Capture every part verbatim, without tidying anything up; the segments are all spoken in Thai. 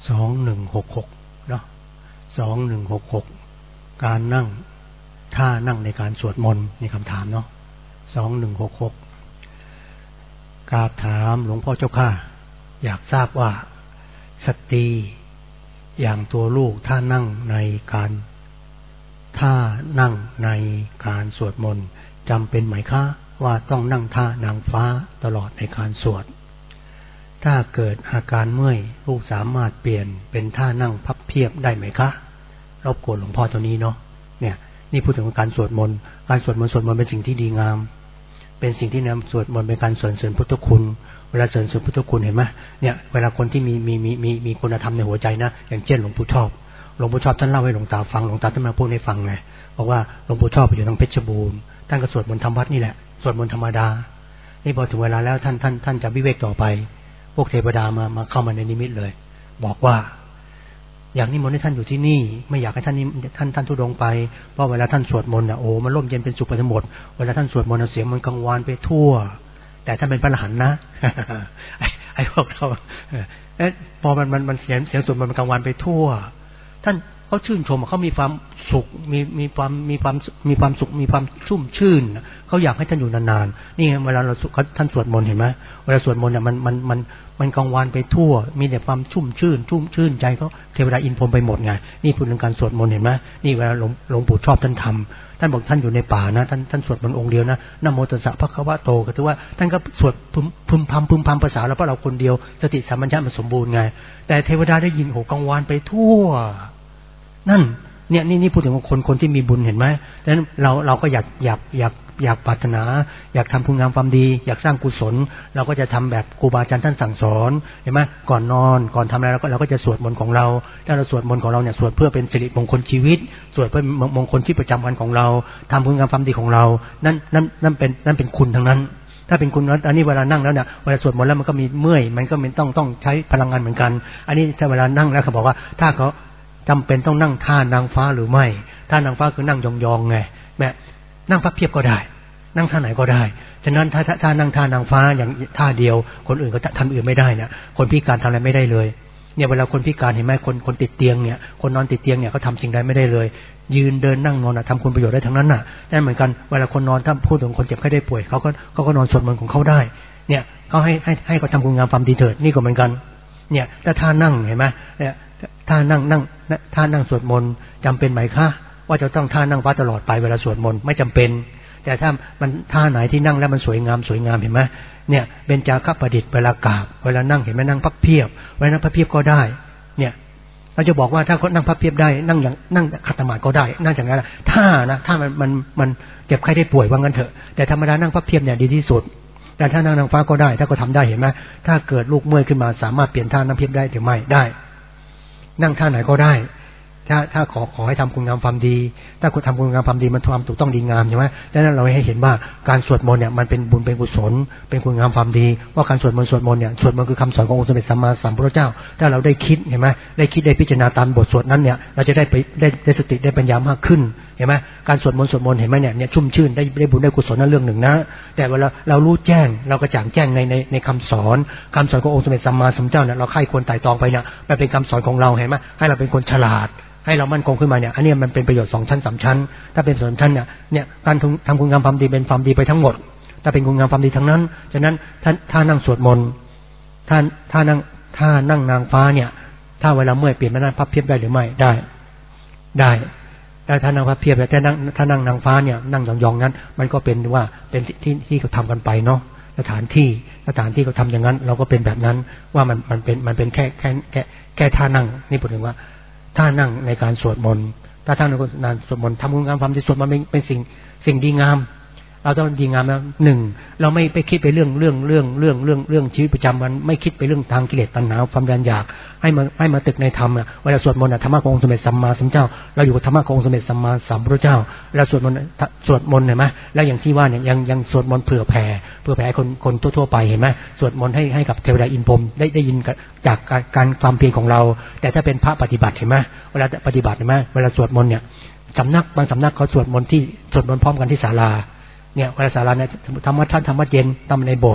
สองหนึ่งหกหกเนาะสองหนึ่งหกหกการนั่งท่านั่งในการสวดมนต์นี่คำถามเนาะสองหนึ่งหกหกกราบถามหลวงพ่อเจ้าข้าอยากทราบว่าสตรีอย่างตัวลูกท่านั่งในการท่านั่งในการสวดมนต์จำเป็นไหมคะว่าต้องนั่งท่านางฟ้าตลอดในการสวดถ้าเกิดอาการเมื่อยลูกสามารถเปลี่ยนเป็นท่านั่งพับเพียบได้ไหมคะรบกวนหลวงพ่อตัวนี้เนาะเนี่ยนี่พูดถึงการสวดมนต์การสวดมนต์สวดมนต์เป็นสิ่งที่ดีงามเป็นสิ่งที่นำสวดมนต์เป็นการสรรเสริญพุทธคุณเวลาสรรเสริญพุทธคุณเห็นไหมเนี่ยเวลาคนที่มีมีมีมีมีคุณธรรมในหัวใจนะอย่างเช่นหลวงปู่ชอบหลวงปู่ชอบท่านเล่าให้หลวงตาฟังหลวงตาท่านมาพูดให้ฟังไงบอกว่าหลวงปู่ชอบไปอยู่ทางเพชรบูรณ์ท่านก็สวดมนต์ทำวัดนี่แหละสวดมนต์ธรรมดานี่พอถึงเวลาแล้วท่านท่านท่านจะวิเวกต่อไปพวกเทวดามามาเข้ามาในนิมิตเลยบอกว่าอย่างนี้มนต์ให้ท่านอยู่ที่นี่ไม่อยากให้ท่านนี้ท่านท่านทุดงไปเพราะเวลาท่านสวดมนต์น่ะโอ้มันร่มเย็นเป็นสุขไปทั้งหมดเวลาท่านสวดมนต์เสียงมันกังวานไปทั่วแต่ท่านเป็นพระอรหันต์นะ ไอ้ไอ้พวกเราเอ๊ะพอมันมันมันเสียงเสียงสวดมนต์มันกังวานไปทั่วท่านเขาชื่นชมเขามีความสุขมีมีความมีความมีความสุขมีความชุ่มชื่นเขาอยากให้ท่านอยู่นานๆนี่เวลาเราท่านสวดมนต์เห็นไหมเวลาสวดมนต์เนี่ยมันมันมันมันกังวานไปทั่วมีแต่ความชุ่มชื่นชุ่มชื่นใจเขาเทวดาอินพรหมไปหมดไงนี่พูดถึงการสวดมนต์เห็นไหมนี่เวลาหลวงหลวงปู่ชอบท่านทำท่านบอกท่านอยู่ในป่านะท่านท่านสวดมนต์องค์เดียวนะนะโมตัสสะภะคะวะโตก็ถือว่าท่านก็สวดพึมพึมพำพึมพำภาษาแล้วเพราะเราคนเดียวสติสัมปชัญญะมันสมบูรณ์ไงแต่เทวดาได้ยินโหกังวานไปทั่วนั่นเนี่ยนี่นี่พูดถึงคนคนที่มีบุญเห็นไหมดังนั้นเราเราก็อยากอยากอยากอยากปรารถนาอยากทำคุณงามความดีอยากสร้างกุศลเราก็จะทำแบบครูบาอาจารย์ท่านสั่งสอนเห็นไหมก่อนนอนก่อนทำอะไรเราก็เราก็จะสวดมนต์ของเราถ้าเราสวดมนต์ของเราเนี่ยสวดเพื่อเป็นสิริมงคลชีวิตสวดเพื่อมงคลที่ประจำวันของเราทำคุณงามความดีของเรานั่นนั่นนั่นเป็นนั่นเป็นคุณทั้งนั้นถ้าเป็นคุณนั้นอันนี้เวลานั่งแล้วเนี่ยเวลาสวดมนต์แล้วมันก็มีเมื่อยมันก็เป็นต้องต้องใช้พลังงานเหมือนกันอันนี้ถ้าเวลานั่งแล้วเขาบอกว่าถ้าเขาจำเป็นต้องนั่งท่านางฟ้าหรือไม่ท่านางฟ้าคือนั่งยองๆไงแม่นั่งพับเพียบก็ได้นั่งท่าไหนก็ได้ฉะนั้นถ้าถ้านั่งท่านางฟ้าอย่างท่าเดียวคนอื่นก็ทำอื่นไม่ได้นะคนพิการทำอะไรไม่ได้เลยเนี่ยเวลาคนพิการเห็นไหมคนคนติดเตียงเนี่ยคนนอนติดเตียงเนี่ยเขาทำสิ่งใดไม่ได้เลยยืนเดินนั่งนอนทำคุณประโยชน์ได้ทั้งนั้นน่ะนั่นเหมือนกันเวลาคนนอนถ้าพูดถึงคนเจ็บไข้ได้ป่วยเขาก็เขาก็นอนสวดมนต์ของเขาได้เนี่ยเขาให้ให้ให้เขาทำคุณงามความดีเถิดนี่ก็เหมือนกันเนี่ยถ้าท่านั่งเห็นไหมเนี่ยท่านั่งนั่งท่านั่งสวดมนต์จำเป็นไหมคะว่าจะต้องท่านั่งฟ้าตลอดไปเวลาสวดมนต์ไม่จำเป็นแต่ถ้ามันท่าไหนที่นั่งแล้วมันสวยงามสวยงามเห็นไหมเนี่ยเบญจางคประดิษฐ์เวลากราบเวลานั่งเห็นไหมนั่งพับเพียบเวลานั่งพับเพียบก็ได้เนี่ยเราจะบอกว่าถ้าคนนั่งพับเพียบได้นั่งอย่างนั่งขัดสมาธิก็ได้นั่งอย่างนั้นถ้านะถ้ามันมันมันเจ็บไข้ได้ป่วยว่างั้นเถอะแต่ธรรมดานั่งพับเพียบเนี่ยดีที่สุดแต่ถ้านั่งนางฟ้าก็ได้ถ้าก็ทำได้เห็นไหมถ้าเกิดลูกเมื่อยขึ้นมาสามารถเปลี่ยนท่านั่งเพียบได้หรือไม่ได้นั่งท่าไหนก็ได้ถ้าถ้าขอขอให้ทำคุณงามความดีถ้าคุณทำคุณงามความดีมันทำถูกต้องดีงามใช่ไหมดังนั้นเราให้เห็นว่าการสวดมนต์เนี่ยมันเป็นบุญเป็นกุศลเป็นคุณงามความดีว่าการสวดมนต์สวดมนต์เนี่ยสวดมนต์คือคำสอนขององค์สมเด็จสัมมาสัมพุทธเจ้าถ้าเราได้คิดเห็นไหมได้คิดได้พิจารณาตามบทสวดนั้นเนี่ยเราจะได้ไปได้ได้สติได้ปัญญามากขึ้นเห็นไหมการสวดมนต์สวดมนต์เห็นไหมเนี่ยเนี่ยชุ่มชื่นได้ได้บุญได้กุศลนั่นเรื่องหนึ่งนะแต่เวลาเรารู้แจ้งเรากระจ่างแจ้งในในในคำสอนคำสอนขององค์สมเด็จสัมมาสัมพุทธเจ้าเนี่ยเราใคร่ควรไต่ตองไปเนี่ยมันเป็นคำสอนของเราเห็นไหมให้เราเป็นคนฉลาดให้เรามั่นคงขึ้นมาเนี่ยอันนี้มันเป็นประโยชน์สองชั้นสามชั้นถ้าเป็นสองชั้นเนี่ยเนี่ยการทำคุณงามความดีเป็นความดีไปทั้งหมดถ้าเป็นคุณงามความดีทั้งนั้นฉะนั้นท่านถ้านั่งสวดมนต์ท่านถ้านั่งถ้านั่งนางฟ้าเนี่ยถ้าเวลาเมื่อยเปลี่ยนมานั่งพับเพียบได้หรือไม่ได้ได้แต่ถ้านั่งพับเพียบแต่นั่งถ้านั่งนางฟ้าเนี่ยนั่งยองๆนั้นมันก็เป็นว่าเป็นที่ที่เขาทำกันไปเนาะสถานที่สถานที่เขาทำอย่างนั้นเราก็เป็นแบบนั้นว่ามันมันเป็นมันเป็นแค่แค่แค่แค่ท่านั่งนี่พูดถึงว่าถ้านั่งในการสวดมนต์ถ้าท่านในการสวดมนต์ทำคุณงามความดีสวดมันเป็นสิ่งสิ่งดีงามเราต้องดีงามนะหนึ่งเราไม่ไปคิดไปเรื่องเรื่องเรื่องเรื่องเรื่องเรื่องชีวิตประจำวันไม่คิดไปเรื่องทางกิเลสตัณหาความดันอยากให้มาให้มาตึกในธรรมอ่ะเวลาสวดมนต์ธรรมะขององค์สมเด็จสัมมาสัมพุทธเจ้าเราอยู่กับธรรมะขององค์สมเด็จสัมมาสัมพุทธเจ้าเราสวดมนต์สวดมนต์เห็นไหมแล้วอย่างที่ว่าเนี่ยยังยังสวดมนต์เผื่อแผ่เผื่อแผ่คนคนทั่วๆไปเห็นไหมสวดมนต์ให้ให้กับเทวดาอินพรหมได้ได้ยินจากการความเพียรของเราแต่ถ้าเป็นพระปฏิบัติเห็นไหมเวลาปฏิบัติเห็นไหมเวลาสวดมนต์เนี่ยสำนักบางสำนักเขาสวดมนต์ที่สวดมนต์พร้อมกันที่ศาลาเนี่ยเวลาศาลาเนี่ยธรรมะท่านธรรมะเย็นทำในโบสถ์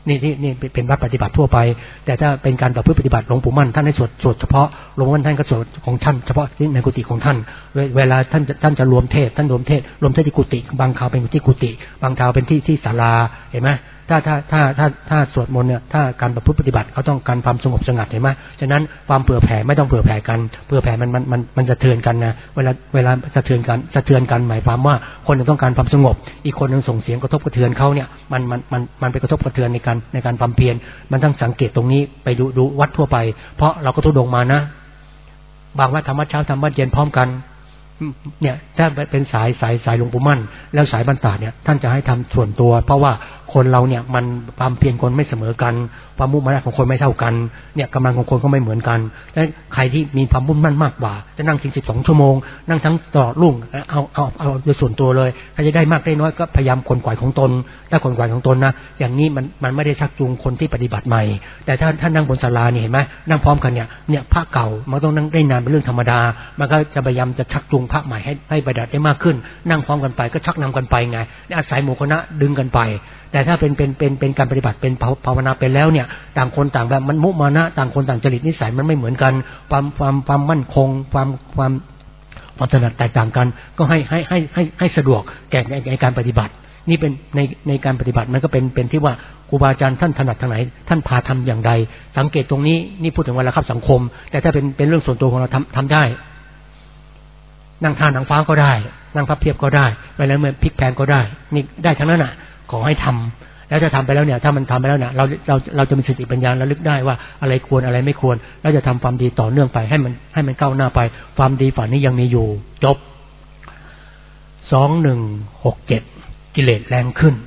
นี่นี่นี่เป็นวัดปฏิบัติทั่วไปแต่ถ้าเป็นการประพฤติปฏิบัติหลวงปู่มั่นท่านให้สวดสวดเฉพาะหลวงปู่มั่นท่านก็สวดของท่านเฉพาะในกุฏิของท่านเวลาท่านท่านจะรวมเทศท่านรวมเทศรวมเทศที่กุฏิบางคราวเป็นที่กุฏิบางคราวเป็นที่ที่ศาลาเห็นไหมถ้าถ้าถ้าถ้าถ้าสวดมนต์เนี่ยถ้าการประพฤติปฏิบัติเขาต้องการความสงบสงัดเห็นไหมฉะนั้นความเผื่อแผ่ไม่ต้องเผื่อแผ่กันเผื่อแผ่มันมันมันมันจะเทือนกันนะเวลาเวลาจะเทือนกันจะเทือนกันหมายความว่าคนนึงต้องการความสงบอีกคนนึงส่งเสียงกระทบกระเทือนเขาเนี่ยมันมันมันมันไปกระทบกระเทือนในการในการความเพียรมันต้องสังเกตตรงนี้ไปดูดูวัดทั่วไปเพราะเราก็ทุดงมานะบางวัดทำวัดเช้าทำวัดเย็นพร้อมกันเนี่ยถ้าเป็นสายสายสายหลวงปู่มั่นแล้วสายบรรดาเนี่ยท่านจะให้ทำส่วนตัวเพราะว่าคนเราเนี่ยมันความเพียรคนไม่เสมอกันความมุ่งมั่นของคนไม่เท่ากันเนี่ยกำลังของคนก็ไม่เหมือนกันดังนั้นใครที่มีความมุ่งมั่นมากกว่าจะนั่งถึงสิบสองชั่วโมงนั่งทั้งตลอดรุ่งเอาเอาเอาโดยส่วนตัวเลยใครจะได้มากได้น้อยก็พยายามขวนขวายของตนถ้าขวนขวายของตนนะอย่างนี้มันมันไม่ได้ชักจูงคนที่ปฏิบัติใหม่แต่ถ้าท่านนั่งบนศาลาเนี่ยเห็นไหมนั่งพร้อมกันเนี่ยเนี่ยพระเก่ามันต้องนั่งได้นานเป็นเรื่องธรรมดามันก็จะพยายามจะชักจูงพระใหม่ให้ให้ปฏิบัติได้มากขึ้นนั่งพร้อมกันไปก็ชักนำกันไปไงอาศัยหมู่คณะดึงกันไปแต่ถ้าเป็นเป็นเป็นเป็นการปฏิบัติเป็นภาวนาเป็นแล้วเนี่ยต่างคนต่างแบบมันมุมานะต่างคนต่างจริตนิสัยมันไม่เหมือนกันความความความมั่นคงความความความถนัดแตกต่างกันก็ให้ให้ให้ให้ให้สะดวกแก่ในการปฏิบัตินี่เป็นในในการปฏิบัติมันก็เป็นเป็นที่ว่าครูบาอาจารย์ท่านถนัดทางไหนท่านพาทำอย่างใดสังเกตตรงนี้นี่พูดถึงวันละครับสังคมแต่ถ้าเป็นเป็นเรื่องส่วนตัวของเราทำทำได้นั่งทานหนังฟ้าก็ได้นั่งพับเพียบก็ได้ไปแล้วเมื่อพลิกแพงก็ได้นี่ได้ทั้งนั้นอ่ะขอให้ทำแล้วจะทำไปแล้วเนี่ยถ้ามันทำไปแล้วเนี่ยเราเราเราจะมีสติปัญญาระลึกได้ว่าอะไรควรอะไรไม่ควรแล้วจะทำความดีต่อเนื่องไปให้มันให้มันก้าวหน้าไปความดีฝ่ายนี้ยังมีอยู่จบสองหนึ่งหกเจ็ดกิเลสแรงขึ้น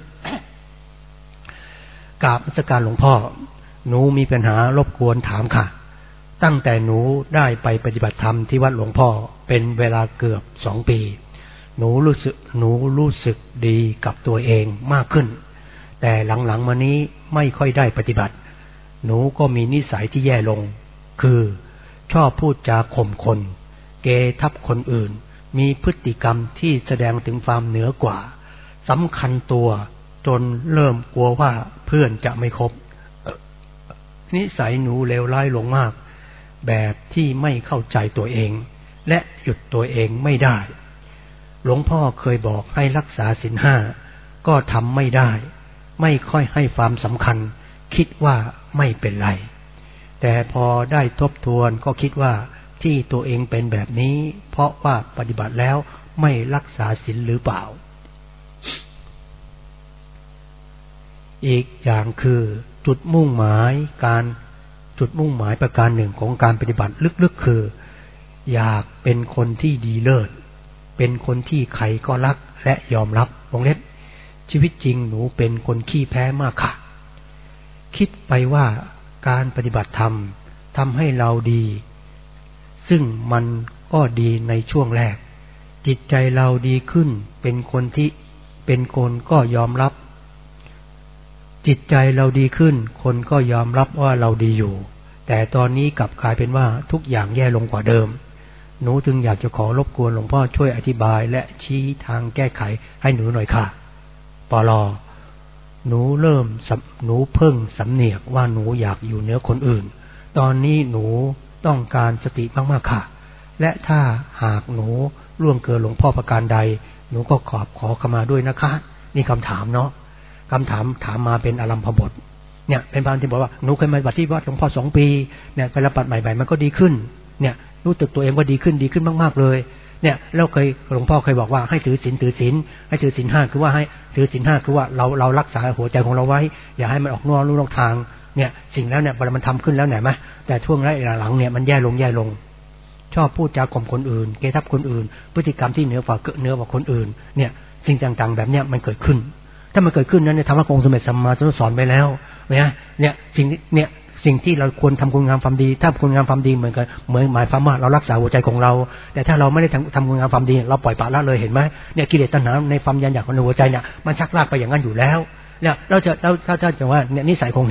กราบนมัสการหลวงพ่อหนูมีปัญหารบกวนถามค่ะตั้งแต่หนูได้ไปปฏิบัติธรรมที่วัดหลวงพ่อเป็นเวลาเกือบสองปีหนูรู้สึกหนูรู้สึกดีกับตัวเองมากขึ้นแต่หลังๆมานี้ไม่ค่อยได้ปฏิบัติหนูก็มีนิสัยที่แย่ลงคือชอบพูดจาข่มคนเกทับคนอื่นมีพฤติกรรมที่แสดงถึงความเหนือกว่าสำคัญตัวจนเริ่มกลัวว่าเพื่อนจะไม่คบนิสัยหนูเลวร้ายลงมากแบบที่ไม่เข้าใจตัวเองและหยุดตัวเองไม่ได้หลวงพ่อเคยบอกให้รักษาศีลห้าก็ทำไม่ได้ไม่ค่อยให้ความสำคัญคิดว่าไม่เป็นไรแต่พอได้ทบทวนก็คิดว่าที่ตัวเองเป็นแบบนี้เพราะว่าปฏิบัติแล้วไม่รักษาศีลหรือเปล่าอีกอย่างคือจุดมุ่งหมายการจุดมุ่งหมายประการหนึ่งของการปฏิบัติลึกๆคืออยากเป็นคนที่ดีเลิศเป็นคนที่ใครก็รักและยอมรับวงเล็บชีวิตจริงหนูเป็นคนขี้แพ้มากค่ะคิดไปว่าการปฏิบัติธรรมทำให้เราดีซึ่งมันก็ดีในช่วงแรกจิตใจเราดีขึ้นเป็นคนที่เป็นคนก็ยอมรับจิตใจเราดีขึ้นคนก็ยอมรับว่าเราดีอยู่แต่ตอนนี้กลับกลายเป็นว่าทุกอย่างแย่ลงกว่าเดิมหนูจึงอยากจะขอรบกวนหลวงพ่อช่วยอธิบายและชี้ทางแก้ไขให้หนูหน่อยค่ะปลอหนูเริ่มหนูเพิ่งสำเนียกว่าหนูอยากอยู่เหนือคนอื่นตอนนี้หนูต้องการสติมากๆค่ะและถ้าหากหนูล่วงเกินหลวงพ่อประการใดหนูก็ขอบขอขมาด้วยนะคะนี่คำถามเนาะคำถามถามมาเป็นอารัมภบทเนี่ยเป็นพระที่บอกว่าหนูเคยมาปฏิบัติที่วัดหลวงพ่อสองปีเนี่ยไปรับบัตรใหม่ๆมันก็ดีขึ้นเนี่ยรู้สึกตัวเองว่าดีขึ้นดีขึ้นมากๆเลยเนี่ยแล้วเคยหลวงพ่อเคยบอกว่าให้ถือศีลถือศีลให้ถือศีลห้าคือว่าให้ถือศีลห้าคือว่าเราเรารักษาหัวใจของเราไว้อย่าให้มันออกนอกลู่นอกทางเนี่ยสิ่งแล้วเนี่ยมันทำขึ้นแล้วไหนไหมแต่ช่วงแรกหลังเนี่ยมันแย่ลงแย่ลงชอบพูดจาข่มคนอื่นเกทับคนอื่นพฤติกรรมที่เหนือกว่าเหนือกว่าคนอื่นเนี่ยสิ่งต่างๆแบบเนี้ยมันเกิดขึ้นถ้ามันเกิดขึ้นนั้นเนี่ยธรรมะองค์สมเด็จสัมมาสัมพุทธเจ้าสอนไปแล้วเนี่ยเนี่ยสิ่งเนี่ยสิ่งที่เราควรทำคุณงามความดีถ้าคุณงามความดีเหมือนกันเหมือนหมายความว่าเรารักษาหัวใจของเราแต่ถ้าเราไม่ได้ทำทำคุณงามความดีเราปล่อยปละละเลยเห็นไหมเนี่ยกิเลสตัณหาในความยันอยากของหัวใจเนี่ยมันชักลากไปอย่างนั้นอยู่แล้วเนี่ยเราจะเราถ้าถ้าจะว่าเนี่ยนิสัยคงเห็นไหม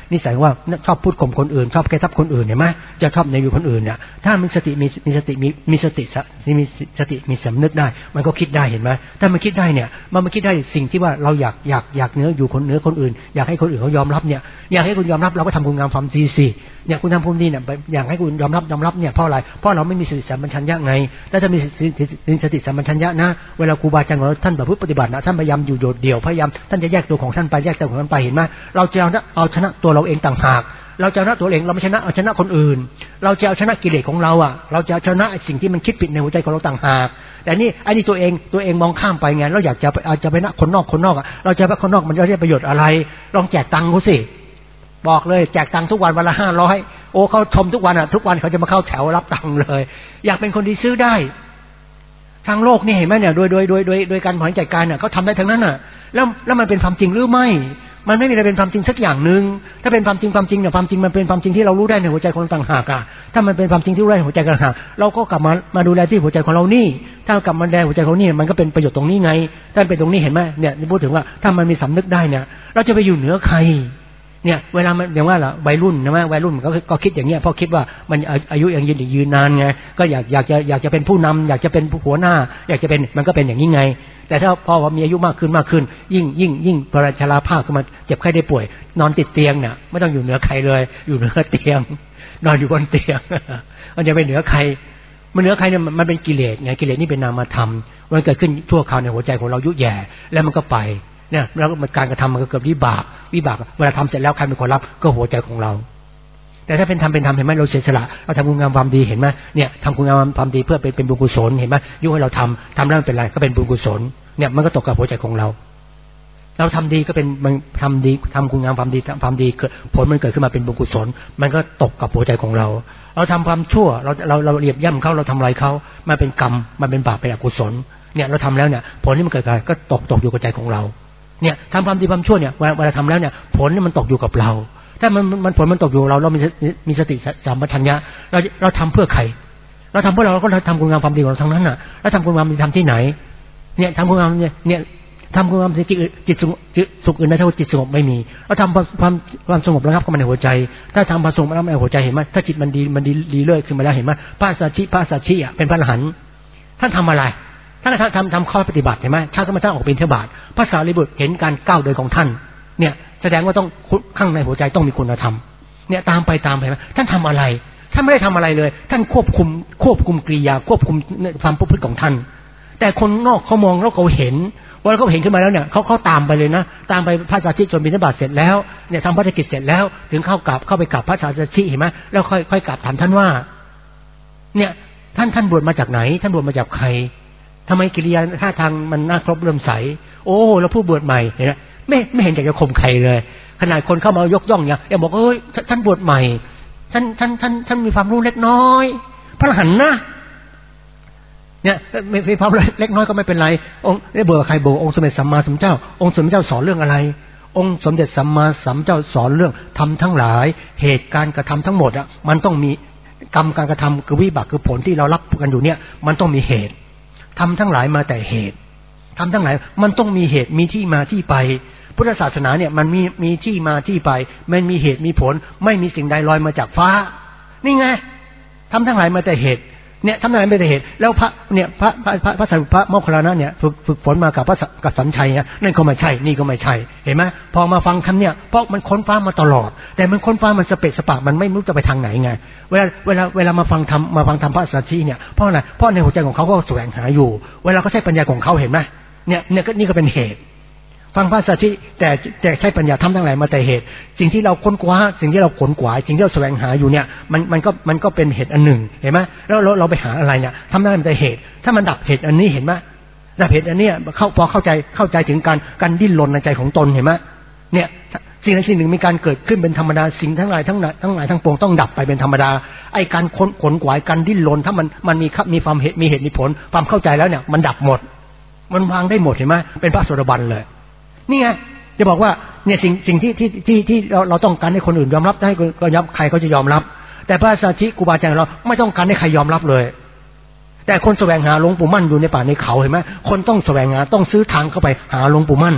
นิสัยว่าชอบพูดข่มคนอื่นชอบแก้ทับคนอื่นเห็นไหมจะชอบในอยู่คนอื่นเนี่ยถ้ามีสติมีมีสติมีมีสติมีสติมีสำนึกได้มันก็คิดได้เห็นไหมถ้ามันคิดได้เนี่ยมันมันคิดได้สิ่งที่ว่าเราอยากอยากอยากเนื้ออยู่คนเนื้อคนอื่นอยากให้คนอื่นเขายอมรับเนี่ยอยากให้คุณยอมรับเราก็ทำคุณงามความดีสิเนี่ยคุณทำคุณดีเนี่ยอยากให้คุณยอมรับยอมรับเนี่ยเพราะอะไรเพราะเราไม่มีสติสัมปชัญญะไงแล้วถ้ามีสติสัมปชัญญะนะเวลาครูบาอาจารย์ของเราท่านแบบปฏิบัตินะท่านพยายามอยู่โดดเดี่ยวพยายามท่านจะแยกตัวของท่านไปแยกตัวของท่านไปเห็นไหมเราจะเอาเอาชนะตัวเราเองต่างหากเราจะชนะตัวเองเราไม่ชนะเอาชนะคนอื่นเราจะเอาชนะกิเลสของเราอ่ะเราจะชนะสิ่งที่มันคิดผิดในหัวใจของเราต่างหากแต่นี่ไอ้นี่ตัวเองตัวเองมองข้ามไปไงเราอยากจะอาจจะไปนะคนนอกคนนอกอ่ะเราจะไปคนนอกมันจะได้ประโยชน์อะไรลองแจกตังค์เขาสิบอกเลยแจกตังค์ทุกวันวันละห้าร้อยโอ้เขาชมทุกวันอ่ะทุกวันเขาจะมาเข้าแถวรับตังค์เลยอยากเป็นคนดีซื้อได้ทางโลกนี่เห็นไหมเนี่ยโดยโดยโดยโดยโดยการบริหารจัดการเนี่ยเขาทำได้ทั้งนั้นอ่ะแล้วแล้วมันเป็นความจริงหรือไม่มันไม่มีอะไรเป็นความจริงสักอย่างหนึ่งถ้าเป็นความจริงความจริงเนี่ยความจริงมันเป็นความจริงที่เรารู้ได้ในหัวใจของต่างหากอ่ะถ้ามันเป็นความจริงที่รู้ได้ในหัวใจต่างหากเราก็กลับมามาดูแลที่หัวใจของเรานี่ถ้ากลับมาดูแลหัวใจของนี่มันก็เป็นประโยชน์ตรงนี้ไงถ้าเป็นตรงนี้เห็นไหมเนี่ยพูดถึงว่าถ้ามันมีสำนึกได้เนี่ยเราจะไปอยู่เหนือใครเนี่ยเวลามันอย่างว่าล่ะวัยรุ่นนะวัยรุ่นมันก็ก็คิดอย่างเงี้ยเพราะคิดว่ามันอายุยังยืนยืนนานไงก็อยากอยากจะอยากจะเป็นผู้นำอยากจะเป็นผู้หัวหน้าอยากจะเป็นมันก็เป็นอย่างนี้ไงแต่ถ้าพอมีอายุมากขึ้นมากขึ้นยิ่งยิ่งยิ่งพอชราภาพขึ้นมาเจ็บไข้ได้ป่วยนอนติดเตียงเนี่ยไม่ต้องอยู่เหนือใครเลยอยู่เหนือเตียงนอนอยู่บนเตียงมันจะไปเหนือใครมันเหนือใครเนี่ยมันเป็นกิเลสไงกิเลสนี่เป็นนามธรรมมันเกิดขึ้นทั่วคราวในหัวใจของเรายุ่ยแย่แล้วมันก็ไปเนี่ยแล้วการกระทำมันก็เกิดวิบากวิบากเวลาทำเสร็จแล้วใครเป็นคนรับก็หัวใจของเราแต่ถ้าเป็นธรรมเป็นธรรมเห็นไหมเราเสียสละเราทำคุณงามความดีเห็นไหมเนี่ยทำคุณงามความดีเพื่อเป็นเป็นบุญกุศลเห็นไหมยุ่งให้เราทำทำแล้วมันเป็นไรก็เป็นบุญกุศลเนี่ยมันก็ตกกับหัวใจของเราเราทำดีก็เป็นมันทำดีทำคุณงามความดีความดีผลมันเกิดขึ้นมาเป็นบุญกุศลมันก็ตกกับหัวใจของเราเราทำความชั่วเราเราเราเหยียบย่ำเขาเราทำอะไรเขามาเป็นกรรมมันเป็นบาปเป็นอกุศลเนี่ยเราทำแล้วเนี่ยผลที่มันเกิดขึ้นก็ตกตกอยู่กับใจของเราเนี่ยทำความดีความชั่วเนี่ยเวลาทำแล้วเนี่ยผลนี่มันตกอยู่กับเราถ้ามันมันผลมันตกอยู่เราเรามีมีสติสัมปชัญญะเราเราทำเพื่อใครเราทำเพื่อเราเราก็ทำคุณงามความดีของเราทั้งนั้นน่ะแล้วทำคุณงามดีทำที่ไหนเนี่ยทำคุณงามเนี่ยเนี่ยทำคุณงามจิตจิตสุขอื่นในเท่าจิตสงบไม่มีเราทำความความสงบระงับเข้ามาในหัวใจถ้าทำความสงบระงับในหัวใจเห็นไหมถ้าจิตมันดีมันดีดีเลิศขึ้นมาแล้วเห็นไหมพระสัชชิพระสัชชิอ่ะเป็นพระอรหันต์ท่านทำอะไรท่านทำทำทำข้อปฏิบัติเห็นไหมท่านก็มาท่านออกบิณฑบาตพระสารีบุตรเห็นการก้าวเดินของท่านเนี่ยแสดงว่าต้องข้างในหัวใจต้องมีคุณธรรมเนี่ยตามไปตามไปไหมท่านทำอะไรท่านไม่ได้ทำอะไรเลยท่านควบคุมควบคุมกิริยาควบคุมความประพฤติของท่านแต่คนนอกเขามองแล้วเขาเห็นว่าเขาเห็นขึ้นมาแล้วเนี่ยเขาเขาตามไปเลยนะตามไปพระสารีจนบิณฑบาตเสร็จแล้วเนี่ยทำภารกิจเสร็จแล้วถึงเข้ากราบเข้าไปกราบพระสารีเห็นไหมแล้วค่อยค่อยกราบถามท่านว่าเนี่ยท่านท่านบวชมาจากไหนท่านบวชมาจากใครทำไมกิริยาท่าทางมันน่าเคารพเลื่อมใสโอ้แล้วผู้บวชใหม่เห็นไหมไม่ไม่เห็นอยากจะข่มใครเลยขนาดคนเข้ามายกย่องเนี่ยยังบอกเอ้ยท่านบวชใหม่ท่านท่านท่านท่านมีความรู้เล็กน้อยพระอรหันต์นะเนี่ยมีความรู้เล็กน้อยก็ไม่เป็นไรองค์ได้บวชใครบวชองค์สมเด็จสัมมาสัมพุทธเจ้าองค์สมเด็จเจ้าสอนเรื่องอะไรองค์สมเด็จสัมมาสัมพุทธเจ้าสอนเรื่องทำทั้งหลายเหตุการณ์กระทำทั้งหมดอ่ะมันต้องมีกรรมการกระทำคือวิบากคือผลที่เรารับกันอยู่เนี่ยมันต้องมีเหตุทำทั้งหลายมาแต่เหตุทำทั้งหลายมันต้องมีเหตุมีที่มาที่ไปพุทธศาสนาเนี่ยมันมีมีที่มาที่ไปมันมีเหตุมีผลไม่มีสิ่งใดลอยมาจากฟ้านี่ไงทำทั้งหลายมาแต่เหตุเนี่ยทำทั้งหลายมาแต่เหตุแล้วพระเนี่ยพระพระพระพระพระโมคคัลลานะเนี่ยฝึกฝึกฝนมากับพระกับสัญชัยเนี่ยนั่นก็ไม่ใช่นี่ก็ไม่ใช่เห็นไหมพอมาฟังคำเนี่ยเพราะมันค้นฟ้ามาตลอดแต่มันค้นฟ้ามันสเปะสปะมันไม่รู้จะไปทางไหนไงเวลาเวลาเวลามาฟังธรรมมาฟังธรรมพระสัชชีเนี่ยเพราะอะไรเพราะในหัวใจของเขาก็แสวงหาอยู่เวลาเขาใช้ปัญญาของเขาเห็นไหมเนี่ยเนี่ยก็นี่ก็เป็นเหตุฟังพระสัชชีแต่แต่ใช้ปัญญาทำทั้งหลายมาแต่เหตุสิ่งที่เราค้นคว้าสิ่งที่เราขนขวายสิ่งที่เราแสวงหาอยู่เนี่ยมันมันก็มันก็เป็นเหตุอันหนึ่งเห็นไหมแล้วเราเราไปหาอะไรเนี่ยทำทั้งหลายมาแต่เหตุถ้ามันดับเหตุอันนี้เห็นไหมดับเหตุอันนี้เข้าพอเข้าใจเข้าใจถึงการการดิ้นรนในใจของตนเห็นไหมเนี่ยสิ่งใดสิ่งหนึ่งมีการเกิดขึ้นเป็นธรรมดาสิ่งทั้งหลายทั้งหลายทั้งหลายทั้งปวงต้องดับไปเป็นธรรมดาไอ้การขนขนขวายการดิ้นรนถ้ามันมันมีมีความเหตุมีเหตุมีผลความเข้าใจแล้วเนี่ยมันดับหมดมันวางได้หมดเห็นไหมเป็นพระโสดาบันเลยนี่ไงจะบอกว่าเนี่ยสิ่งสิ่งที่ที่ที่ที่เราเราต้องการให้คนอื่นยอมรับให้ก็ยอมใครเขาจะยอมรับแต่พระสัชชีครูบาอาจารย์เราไม่ต้องการให้ใครยอมรับเลยแต่คนแสวงหาหลวงปู่มั่นอยู่ในป่าในเขาเห็นไหมคนต้องแสวงหาต้องซื้อทางเข้าไปหาหลวงปู่มั่น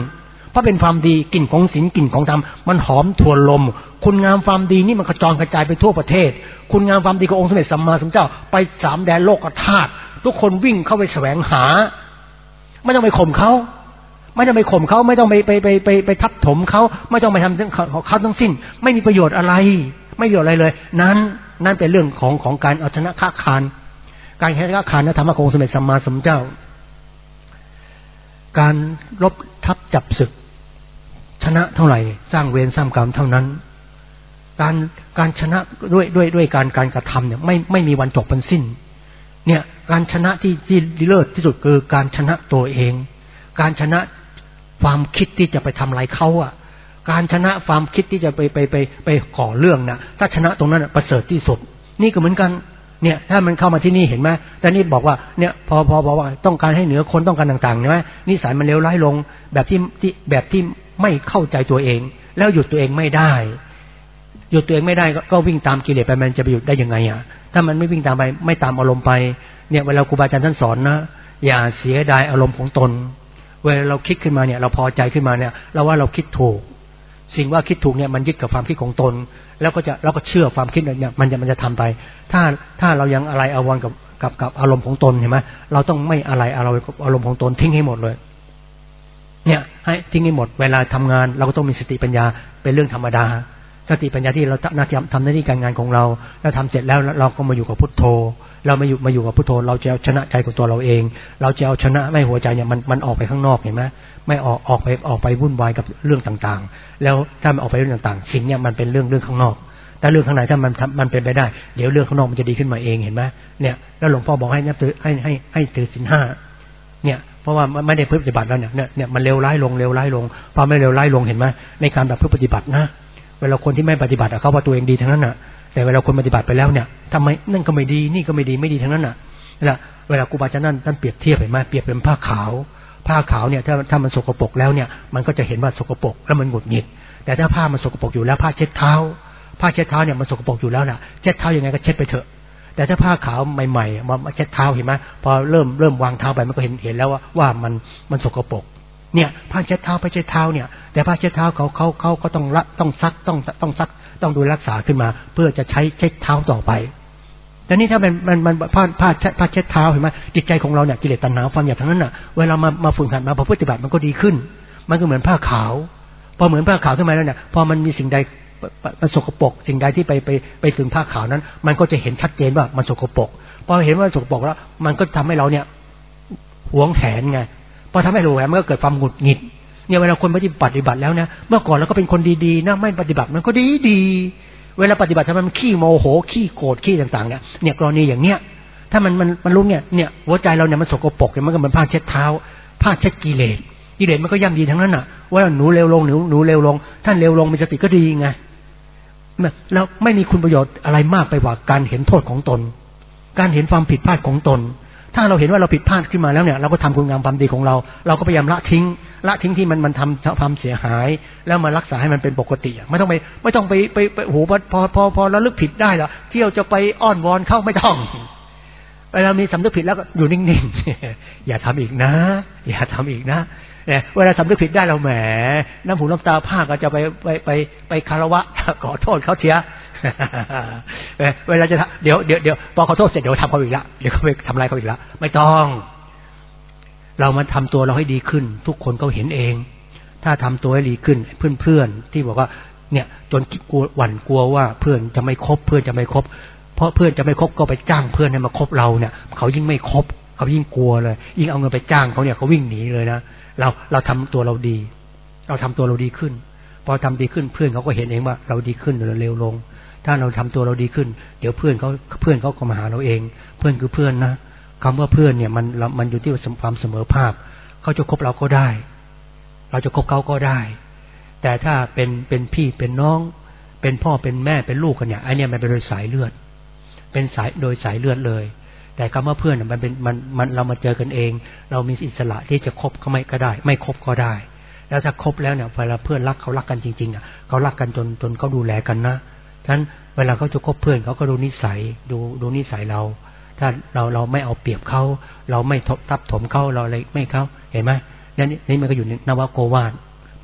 เพราะเป็นความดีกลิ่นของศีลกลิ่นของธรรมมันหอมทวนลมคุณงามความดีนี่มันกระจรกระจายไปทั่วประเทศคุณงามความดีขององค์สมเด็จสัมมาสัมพุทธเจ้าไปสามแดนโลกธาตุทุกคนวิ่งเข้าไปแสวงหาไม่ต้องไปข่มเขาไม่ต้องไปข่มเขาไม่ต้องไปไปไปไปไปทับถมเขาไม่ต้องไปทำของเขาทั้งสิ้นไม่มีประโยชน์อะไรไม่มีประโยชน์อะไรเลยนั้นนั่นเป็นเรื่องของของการเอาชนะค้าคานการชนะค้าคานนะธรรมะขององค์สมเด็จสัมมาสัมพุทธเจ้าการลบทับจับศึกชนะเท่าไหร่สร้างเวรสร้างกรรมเท่านั้นการการชนะด้วยด้วยด้วยการการกระทำเนี่ยไม่ไม่มีวันจบเป็นสิ้นเนี่ยการชนะที่ที่เลิศที่สุดคือการชนะตัวเองการชนะความคิดที่จะไปทำลายเขาอ่ะการชนะความคิดที่จะไปไปไปไปก่อเรื่องนะถ้าชนะตรงนั้นประเสริฐที่สุดนี่ก็เหมือนกันเนี่ยถ้ามันเข้ามาที่นี่เห็นไหมแต่นี่บอกว่าเนี่ยพอพอบอกว่าต้องการให้เหนือคนต้องการต่างๆใช่ไหมนิสัยมันเลวร้ายลงแบบที่ที่แบบที่ไม่เข้าใจตัวเองแล้วหยุดตัวเองไม่ได้หยุดตัวเองไม่ได้ก็วิ่งตามกิเลสไปมันจะไปหยุดได้ยังไงอ่ะถ้ามันไม่วิ่งตามไปไม่ตามอารมณ์ไปเนี่ยเวลาครูบาอาจารย์ท่านสอนนะอย่าเสียดายอารมณ์ของตนเวลาเราคิดขึ้นมาเนี่ยเราพอใจขึ้นมาเนี่ยเราว่าเราคิดถูกสิ่งว่าคิดถูกเนี่ยมันยึดกับความคิดของตนแล้วก็จะเราก็เชื่อความคิดเนี่ยมันจะมันจะทำไปถ้าถ้าเรายังอะไรอาวรณ์กับกับกับอารมณ์ของตนเห็นไหมเราต้องไม่อะไรอารมณ์อารมณ์ของตนทิ้งให้หมดเลยเนี่ยให้ทิ้งให้หมดเวลาทำงานเราก็ต้องมีสติปัญญาเป็นเรื่องธรรมดาสติปัญญาที่เราทำหน้าที่ทำหน้าที่การงานของเราแล้วทำเสร็จแล้วเราก็มาอยู่กับพุทโธเรามาอยู่มาอยู่กับพุทโธเราจะเอาชนะใจของตัวเราเองเราจะเอาชนะไม่หัวใจเนี่ยมันมันออกไปข้างนอกเห็นไหมไม่ออกออกไปออกไปวุ่นวายกับเรื่องต่างๆแล้วถ้ามันออกไปเรื่องต่างๆสิ่งเนี่ยมันเป็นเรื่องเรื่องข้างนอกแต่เรื่องข้างในถ้ามันมันเป็นไปได้เดี๋ยวเรื่องข้างนอกมันจะดีขึ้นมาเองเห็นไหมเนี่ยแล้วหลวงพ่อบอกให้นับถือให้ให้ให้ถือศีลห้าเนี่ยเพราะว่าไม่ได้ปฏิบัติแล้วเนี่ยเนี่ยมันเลวร้ายลงเลวร้ายลงพอไม่เลวร้ายลงเห็นไหมในการแบบปฏิบัตินะเวลาคนที่ไม่ปฏิบัติเขาว่าตัวเองดีทั้งนั้นน่ะแต่เวลาคนปฏิบัติไปแล้วเนี่ยทำไมนั่นก็ไม่ดีนี่ก็ไม่ดีไม่ดีทั้งนั้นน่ะนะเวลาครูบาอาจารย์นั่นท่านเปรียบเทียบเห็นไหมเปรียบเป็นผ้าขาวผ้าขาวเนี่ยถ้าถ้ามันสกปรกแล้วเนี่ยมันก็จะเห็นว่าสกปรกแล้วมันหงุดหงิดแต่ถ้าผ้ามันสกปรกอยู่แล้วผ้าเช็ดเท้าผ้าเช็ดเท้าเนี่ยมันสกปรกอยู่แล้วน่ะเช็ดเท้ายังไงก็เช็ดไปเถอะแต่ถ้าผ้าขาวใหม่ๆมาเช็ดเท้าเห็นไหมพอเริ่มเริ่มวางเท้าไปมันก็เห็นเห็นแล้วว่าว่ามันมันสกปรกเนี่ยผ้าเช็ดเท้าผ้าเช็ดเท้าเนี่ยแต่ผ้าเช็ดเท้าเขาเขาเขาก็ต้องละต้องซักต้องต้องซักต้องดูรักษาขึ้นมาเพื่อจะใช้เช็ดเท้าต่อไปแต่นี่ถ้ามันมันมันผ้าผ้าผ้าเช็ดเท้าเห็นไหมจิตใจของเราเนี่ยกิเลสตัณหาความอยากทั้งนั้นน่ะเวลามามาฝึกหัดมาปฏิบัติมันก็ดีขึ้นมันก็เหมือนผ้าขาวพอเหมือนผ้าขาวขึ้นมาแล้วเนี่ยพอมันมีสิ่งใดมันสกปรกสิ่งใดที่ไปไปไปถึงผ้าขาวนั้นมันก็จะเห็นชัดเจนว่ามันสกปรกพอเห็นว่าสกปรกแล้วมันก็ทำให้เราเนี่ยหวงแหนไงพอทำให้หวงแหนมันก็เกิดความหงุดหงิดเนี่ยเวลาคนปฏิบัติแล้วนะเมื่อก่อนเราก็เป็นคนดีๆนะไม่ปฏิบัติมันก็ดีดีเวลาปฏิบัติทำไมมันขี้โมโหขี้โกรธขี้ต่างๆเนี่ยเนี่ยกรณีอย่างเนี้ยถ้ามันมันมันรู้เนี่ยเนี่ยหัวใจเราเนี่ยมันสกปรกเนี่ยมันก็เหมือนผ้าเช็ดเท้าผ้าเช็ดกิเลสกิเลสมันก็ย่ำดีทั้งนั้นน่ะว่าหนูเร็วลงหนูหนูเร็วลงท่านเร็วลงมีสติก็ดีไงแล้วไม่มีคุณประโยชน์อะไรมากไปกว่าการเห็นโทษของตนการเห็นความผิดพลาดของตนถ้าเราเห็นว่าเราผิดพลาดขึ้นมาแล้วเนี่ยเราก็ทำคุณงามความดีของเราเราก็พยายามละทิ้งละทิ้งที่มันมันทำความเสียหายแล้วมารักษาให้มันเป็นปกติไม่ต้องไปไม่ต้องไปไปไปโอ้โหพอพอพอระลึกผิดได้แล้วเที่ยวจะไปอ้อนวอนเข้าไม่ต้องเวลามีสำนึกผิดแล้วก็อยู่นิ่งๆอย่าทำอีกนะอย่าทำอีกนะเนี่ยเวลาสำนึกผิดได้เราแหมน้ำหูน้ำตาผ้าก็จะไปไปไปไปคารวะขอโทษเขาเชียเวลาจะเดี๋ยวเดี๋ยวเดี๋ยวพอขอโทษเสร็จเดี๋ยวทำเขาอีกละเดี๋ยวเขาไปทำลายเขาอีกละไม่ต้องเรามาทำตัวเราให้ดีขึ้นทุกคนเขาเห็นเองถ้าทำตัวให้ดีขึ้นเพื่อนๆที่บอกว่าเนี่ยจนกลัวหวั่นกลัวว่าเพื่อนจะไม่คบเพื่อนจะไม่คบเพราะเพื่อนจะไม่คบก็ไปจ้างเพื่อนให้มาคบเราเนี่ยเขายิ่งไม่คบเขายิ่งกลัวเลยยิ่งเอาเงินไปจ้างเขาเนี่ยเขาวิ่งหนีเลยนะเราเราทำตัวเราดีเราทำตัวเราดีขึ้นพอทำดีขึ้นเพื่อนเขาก็เห็นเองว่าเราดีขึ้นเราเร็วลงถ้าเราทำตัวเราดีขึ้นเดี๋ยวเพื่อนเขาเพื่อนเขาก็มาหาเราเองเพื่อนคือเพื่อนนะคำว่าเพื่อนเนี่ยมันมันอยู่ที่ความเสมอภาคเขาจะคบเราก็ได้เราจะคบเขาก็ได้แต่ถ้าเป็นเป็นพี่เป็นน้องเป็นพ่อเป็นแม่เป็นลูกกันเนี่ยไอเนี่ยมันเป็นโดยสายเลือดเป็นสายโดยสายเลือดเลยแต่คำว่าเพื่อนมันเป็นมันมันเรามาเจอกันเองเรามีอิสระที่จะคบก็ไม่ก็ได้ไม่คบก็ได้แล้วถ้าคบแล้วเนี่ยเวลาเพื่อนรักเขารักกันจริงๆอ่ะเขารักกันจนจนเขาดูแลกันนะฉะนั้นเวลาเขาจะคบเพื่อนเขาก็ดูนิสัยดูดูนิสัยเราถ้าเราเราไม่เอาเปรียบเขาเราไม่ทับถมเขาเราอะไรไม่เขาเห็นไหมนี่นี่มันก็อยู่ในนวโกวาท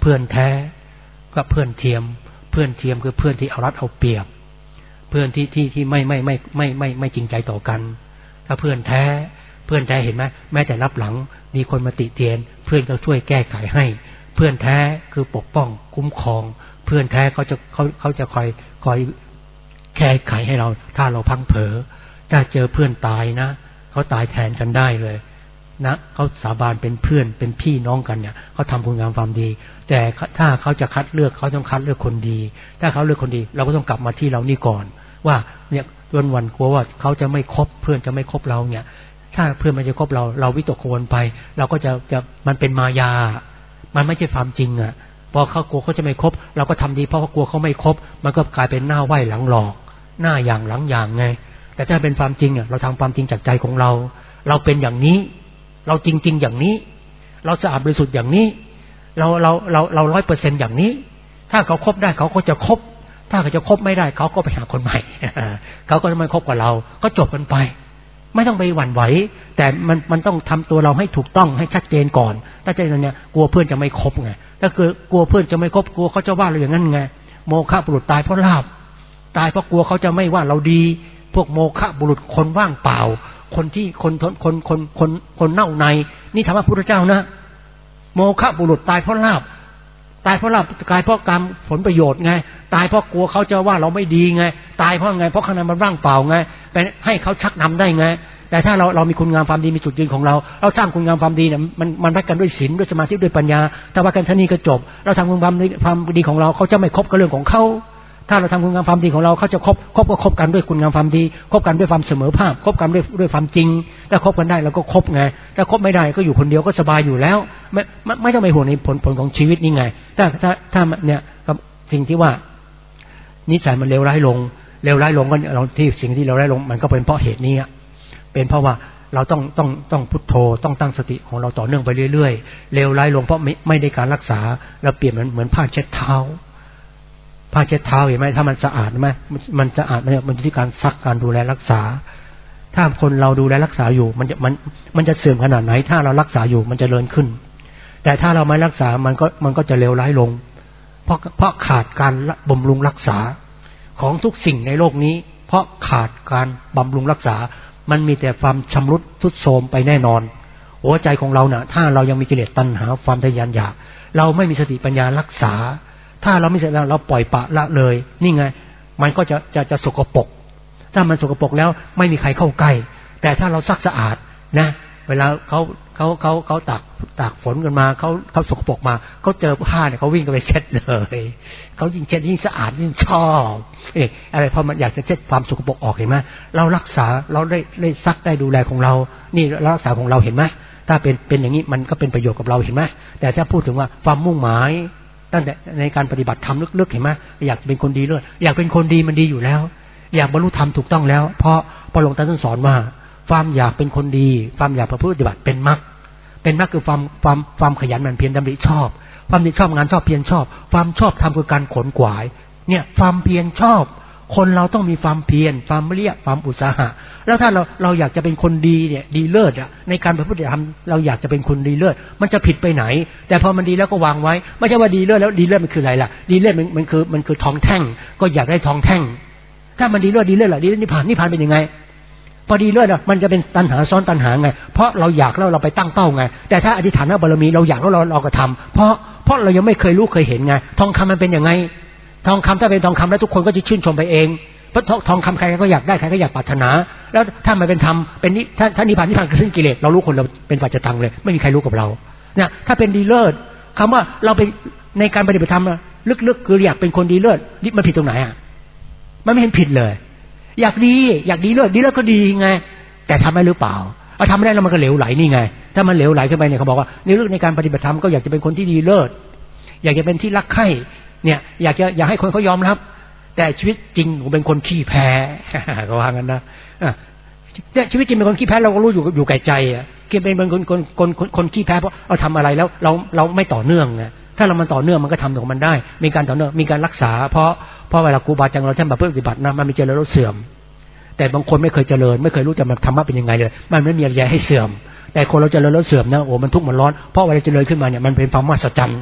พื่อนแท้ก็เพื่อนเทียมเพื่อนเทียมคือเพื่อนที่เอารัดเอาเปรียบเพื่อนที่ที่ที่ไม่ไม่ไม่ไม่ไม่ไม่จริงใจต่อกันถ้าเพื่อนแท้เพื่อนแท้เห็นไหมแม้แต่รับหลังมีคนมาติเตียนเพื่อนก็ช่วยแก้ไขให้เพื่อนแท้คือปกป้องคุ้มครองเพื่อนแท้เขาจะเขาเขาจะคอยคอยแก้ไขให้เราถ้าเราพังเผลอถ้าเจอเพื่อนตายนะเขาตายแทนกันได้เลยนะเขาสาบานเป็นเพื่อนเป็นพี่น้องกันเนี่ยเขาทำคุณงามความดีแต่ถ้าเขาจะคัดเลือกเขาต้องคัดเลือกคนดีถ้าเขาเลือกคนดีเราก็ต้องกลับมาที่เรานี่ก่อนว่าเนี่ยวันวันกลัวว่าเขาจะไม่คบเพื่อนจะไม่คบเราเนี่ยถ้าเพื่อนมันจะคบเราเราวิตกกังวลไปเราก็จะจะมันเป็นมายามันไม่ใช่ความจริงอ่ะพอเขากลัวเขาจะไม่คบเราก็ทำดีเพราะเขากลัวเขาไม่คบมันก็กลายเป็นหน้าไหว้หลังหลอกหน้าอย่างหลังอย่างไงแต่ถ้าเป็นความจริงอ่ะเราทำความจริงจากใจของเราเราเป็นอย่างนี้เราจริงๆอย่างนี้เราสะอาดบริสุทธิ์อย่างนี้เราเราเราเราร้อยเปอร์เซ็นต์อย่างนี้ถ้าเขาคบได้เขาก็จะคบถ้าเขาจะคบไม่ได้เขาก็ไปหาคนใหม่เขาก็จะไม่คบกับเราก็จบกันไปไม่ต้องไปหวั่นไหวแต่มันมันต้องทำตัวเราให้ถูกต้องให้ชัดเจนก่อนถ้าใจนั้นเนี่ยกลัวเพื่อนจะไม่คบไงถ้าเกิดกลัวเพื่อนจะไม่คบกลัวเขาจะว่าเราอย่างนั้นไงโมฆะบุรุษตายเพราะลาภตายเพราะกลัวเขาจะไม่ว่าเราดีพวกโมฆะบุรุษคนว่างเปล่าคนที่คนคนคนคนคนคนเน่าในนี่ถามว่าพระพุทธเจ้านะโมฆะบุรุษตายเพราะลาภตายเพราะลาภตายเพราะกรรมผลประโยชน์ไงตายเพราะกลัวเขาจะว่าเราไม่ดีไงตายเพราะไงเพราะข้างในมันว่างเปล่าไงไปให้เขาชักนำได้ไงแต่ถ้าเราเรามีคุณงามความดีมีจุดยืนของเราเราสร้างคุณงามความดีเนี่ยมันมันวัดกันด้วยศีลด้วยสมาธิด้วยปัญญาถ้าว่ากันเท่านี้ก็จบเราทำคุณงามความดีของเราเขาจะไม่คบกับเรื่องของเขาถ้าเราทำคุณงามความดีของเราเขาจะคบคบก็คบกันด้วยคุณงามความดีคบกันด้วยความเสมอภาคคบกันด้วยด้วยความจริงถ้าคบกันได้เราก็คบไงถ้าคบไม่ได้ก็อยู่คนเดียวก็สบายอยู่แล้วไม่ไม่ไม่ต้องไปห่วงในผลผลของชีวิตนี่ไงถ้าถ้าถ้าเนี่ยกับสิ่งที่ว่านิสัยมันเลวร้ายลงเลวร้ายลงก็เราที่สิ่งที่เลวร้ายลงมันก็เป็นเพราะเหตุนี้เป็นเพราะว่าเราต้องต้องต้องพุทโธต้องตั้งสติของเราต่อเนื่องไปเรื่อยๆเลวร้ายลงเพราะไม่ไม่ได้การรักษาเราเปลี่ยนเหมือนเหมือนผ้าเช็ดเท้าผ้าเช็ดเท้าเห็นไหมถ้ามันสะอาดไหมมันสะอาดมันมันอยู่ที่การซักการดูแลรักษาถ้าคนเราดูแลรักษาอยู่มันจะมันมันจะเสื่อมขนาดไหนถ้าเรารักษาอยู่มันจะเจริญขึ้นแต่ถ้าเราไม่รักษามันก็มันก็จะเลวร้ายลงเพราะเพราะขาดการบำรุงรักษาของทุกสิ่งในโลกนี้เพราะขาดการบำรุงรักษามันมีแต่ความชำรุดทรุดโทรมไปแน่นอนหัวใจของเราเนี่ยถ้าเรายังมีกิเลสตัณหาความทะยานอยากเราไม่มีสติปัญญารักษาถ้าเราไม่เสร็จแล้วเราปล่อยปะละเลยนี่ไงมันก็จะจะจะสกปรกถ้ามันสกปรกแล้วไม่มีใครเข้าใกล้แต่ถ้าเราซักสะอาดนะเวลาเขาเขาเขาเขาตากตากฝนกันมาเขาเขาสกปรกมาเขาเจอผ้าเนี่ยเขาวิ่งกันไปเช็ดเลยเขายิ่งเช็ดยิ่งสะอาดยิ่งชอบเอ๊ะอะไรพอมันอยากจะเช็ดความสกปรกออกเห็นไหมเรารักษาเราได้ได้ซักได้ดูแลของเรานี่รักษาของเราเห็นไหมถ้าเป็นเป็นอย่างนี้มันก็เป็นประโยชน์กับเราเห็นไหมแต่ถ้าพูดถึงว่าความมุ่งหมายตั้งแต่ในการปฏิบัติธรรมลึกๆเห็นไหมอยากเป็นคนดีเลยอยากเป็นคนดีมันดีอยู่แล้วอยากบรรลุธรรมถูกต้องแล้วเพราะพระหลวงตาท่านสอนว่าความอยากเป็นคนดีความอยากประพฤติปฏิบัติเป็นมรรคเป็นมรรคคือความความความขยันหมั่นเพียรดำริชอบความดีชอบงานชอบเพียรชอบความชอบทำคือการขนขวายเนี่ยความเพียรชอบคนเราต้องมีความเพียรความเรียความอุตสาหะแล้วถ้าเราเราอยากจะเป็นคนดีเนี่ยดีเลิศอ่ะในการประพฤติธรรมเราอยากจะเป็นคนดีเลิศมันจะผิดไปไหนแต่พอมันดีแล้วก็วางไว้ไม่ใช่ว่าดีเลิศแล้วดีเลิศมันคืออะไรล่ะดีเลิศมันมันคือมันคือทองแท่งก็อยากได้ทองแท่งถ้ามันดีเลิศดีเลิศล่ะดีเลิศนิพพานนิพพานเป็นยังไงพอดีเลิศอ่ะมันจะเป็นตัณหาซ้อนตัณหาไงเพราะเราอยากแล้วเราไปตั้งเป้าไงแต่ถ้าอธิษฐานบารมีเราอยากแล้วเราเราก็ทำเพราะเพราะเรายังไม่เคยรู้เคยเห็นไงทองคำมันเป็นยังไงทองคำถ้าเป็นทองคำแล้วทุกคนก็จะชื่นชมไปเองเพราะทองคำใครก็อยากได้ใครก็อยากปรารถนาแล้วถ้ามันเป็นธรรมเป็นนิถ้าถ้านิพพานนิพพานคือสิ้นกิเลสเรารู้คนเราเป็นปัจจตังเลยไม่มีใครรู้กับเราเนี่ยถ้าเป็นดีเลิศคำว่าเราเป็นในการปฏิบัติธรรมลึกๆคืออยากเป็นคนดีเลิศนี่มันผิดตรงไหนอ่ะมันไม่เห็นผิดเลยอยากดีอยากดีเลิศดีเลิศก็ดีไงแต่ทำได้หรือเปล่าเอาทำไม่ได้แล้วมันก็เหลวไหลนี่ไงถ้ามันเหลวไหลขึ้นไปเนี่ยเขาบอกว่าในเรื่องในการปฏิบัติธรรมก็อยากจะเป็นคนที่ดีเลิศอยากจะเป็นที่รักใคร่เนี่ยอยากจะอยากให้คนเขายอมรับแต่ชีวิตจริงผมเป็นคนขี้แพ้ก็ว่างั้นนะเนี่ยชีวิตจริงเป็นคนขี้แพ้เราก็รู้อยู่อยู่ไกลใจอ่ะคือเป็นคนคนคนคนคนขี้แพ้เพราะเราทำอะไรแล้วเราเราไม่ต่อเนื่องไงถ้าเรามันต่อเนื่องมันก็ทำของมันได้มีการต่อเนื่องมีการรักษาเพราะเพราะเวลาครูบาอาจารย์เราท่านมาเพื่อปฏิบัตินะมันมีเจริญแล้วเสื่อมแต่บางคนไม่เคยเจริญไม่เคยรู้จะมันธรรมะเป็นยังไงเลยมันไม่มีอะไรให้เสื่อมแต่คนเราเจริญแล้วเสื่อมนะโอ้มันทุกข์มันร้อนเพราะเวลาเจริญขึ้นมาเนี่ยมันเป็นความมหัศจรรย์